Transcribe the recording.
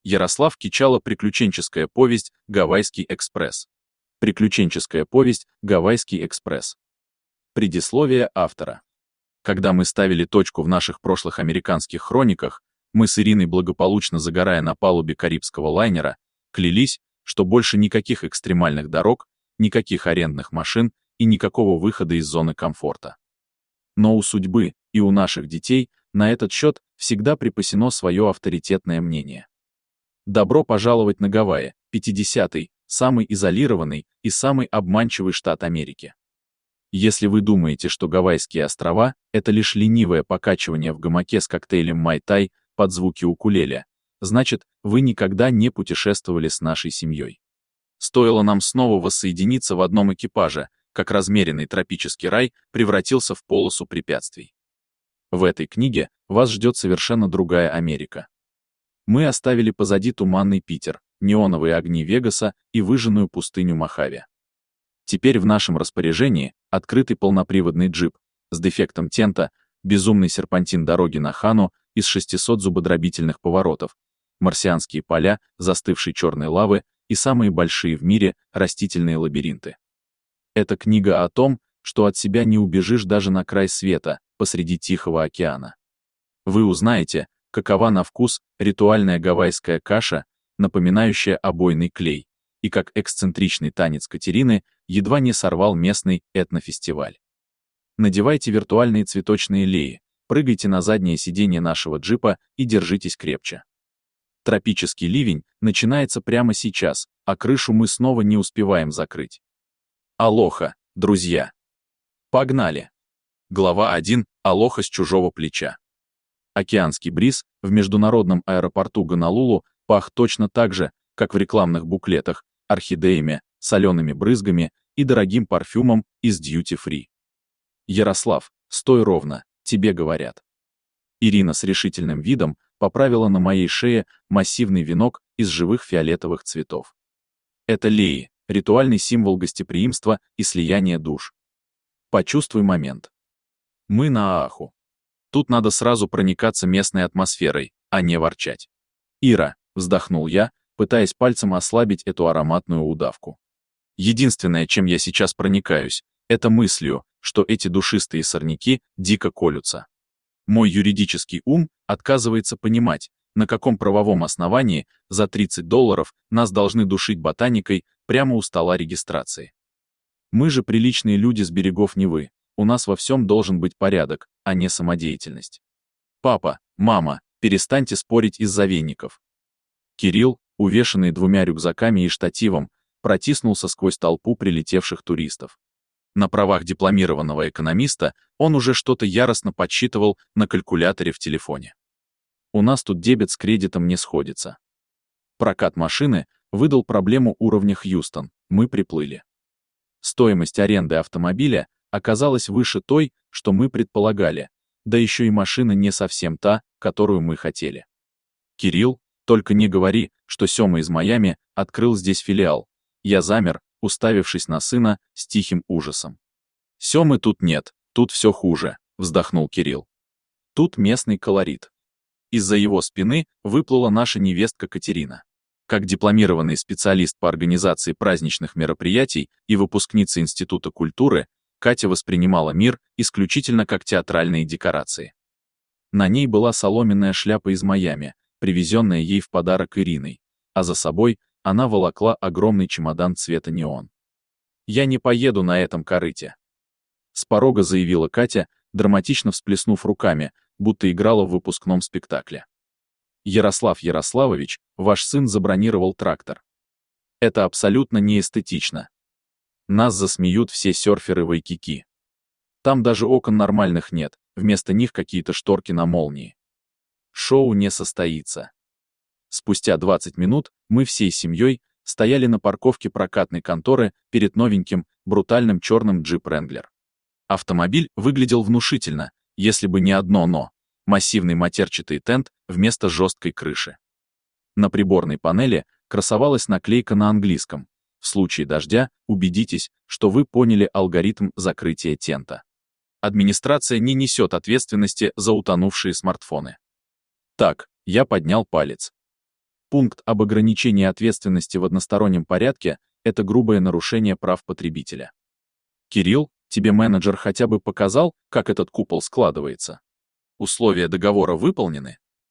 Ярослав Кичало. Приключенческая повесть «Гавайский экспресс». Приключенческая повесть «Гавайский экспресс». Предисловие автора. Когда мы ставили точку в наших прошлых американских хрониках, мы с Ириной, благополучно загорая на палубе карибского лайнера, клялись, что больше никаких экстремальных дорог, никаких арендных машин и никакого выхода из зоны комфорта. Но у судьбы и у наших детей на этот счет всегда припасено свое авторитетное мнение. Добро пожаловать на Гавайи, 50-й, самый изолированный и самый обманчивый штат Америки. Если вы думаете, что Гавайские острова — это лишь ленивое покачивание в гамаке с коктейлем Май-Тай под звуки укулеле, значит, вы никогда не путешествовали с нашей семьей. Стоило нам снова воссоединиться в одном экипаже, как размеренный тропический рай превратился в полосу препятствий. В этой книге вас ждет совершенно другая Америка. Мы оставили позади туманный Питер, неоновые огни Вегаса и выжженную пустыню Мохаве. Теперь в нашем распоряжении открытый полноприводный джип с дефектом тента, безумный серпантин дороги на Хану из 600 зубодробительных поворотов, марсианские поля, застывшей черной лавы и самые большие в мире растительные лабиринты. Это книга о том, что от себя не убежишь даже на край света, посреди Тихого океана. Вы узнаете, какова на вкус ритуальная гавайская каша, напоминающая обойный клей, и как эксцентричный танец Катерины едва не сорвал местный этнофестиваль. Надевайте виртуальные цветочные леи, прыгайте на заднее сиденье нашего джипа и держитесь крепче. Тропический ливень начинается прямо сейчас, а крышу мы снова не успеваем закрыть. Алоха, друзья! Погнали! Глава 1. Алоха с чужого плеча. Океанский бриз в международном аэропорту Гонолулу пах точно так же, как в рекламных буклетах, орхидеями, солеными брызгами и дорогим парфюмом из дьюти-фри. Ярослав, стой ровно, тебе говорят. Ирина с решительным видом поправила на моей шее массивный венок из живых фиолетовых цветов. Это леи, ритуальный символ гостеприимства и слияния душ. Почувствуй момент. Мы на Оаху. Тут надо сразу проникаться местной атмосферой, а не ворчать. Ира, вздохнул я, пытаясь пальцем ослабить эту ароматную удавку. Единственное, чем я сейчас проникаюсь, это мыслью, что эти душистые сорняки дико колются. Мой юридический ум отказывается понимать, на каком правовом основании за $30 нас должны душить ботаникой прямо у стола регистрации. Мы же приличные люди с берегов Невы, у нас во всем должен быть порядок, а не самодеятельность. Папа, мама, перестаньте спорить из-за веников. Кирилл, увешанный 2 рюкзаками и штативом, протиснулся сквозь толпу прилетевших туристов. На правах дипломированного экономиста он уже что-то яростно подсчитывал на калькуляторе в телефоне. У нас тут дебет с кредитом не сходится. Прокат машины выдал проблему уровня Хьюстон, мы приплыли. Стоимость аренды автомобиля оказалась выше той, что мы предполагали, да еще и машина не совсем та, которую мы хотели. Кирилл, только не говори, что Сёма из Майами открыл здесь филиал. Я замер, уставившись на сына с тихим ужасом. Сёмы тут нет, тут все хуже, вздохнул Кирилл. Тут местный колорит. Из-за его спины выплыла наша невестка Катерина. Как дипломированный специалист по организации праздничных мероприятий и выпускница Института культуры, Катя воспринимала мир исключительно как театральные декорации. На ней была соломенная шляпа из Майами, привезенная ей в подарок Ириной, а за собой она волокла огромный чемодан цвета неон. «Я не поеду на этом корыте», — с порога заявила Катя, драматично всплеснув руками, будто играла в выпускном спектакле. «Ярослав Ярославович, ваш сын забронировал трактор. Это абсолютно неэстетично. Нас засмеют все серферы Вайкики. Там даже окон нормальных нет, вместо них какие-то шторки на молнии. Шоу не состоится». Спустя 20 минут мы всей семьей стояли на парковке прокатной конторы перед новеньким, брутальным черным Jeep Wrangler. Автомобиль выглядел внушительно, если бы не одно «но» — массивный матерчатый тент вместо жесткой крыши. На приборной панели красовалась наклейка на английском: «В случае дождя убедитесь, что вы поняли алгоритм закрытия тента. Администрация не несет ответственности за утонувшие смартфоны». Так, я поднял палец. Пункт об ограничении ответственности в одностороннем порядке – это грубое нарушение прав потребителя. Кирилл, тебе менеджер хотя бы показал, как этот купол складывается? Условия договора выполнены?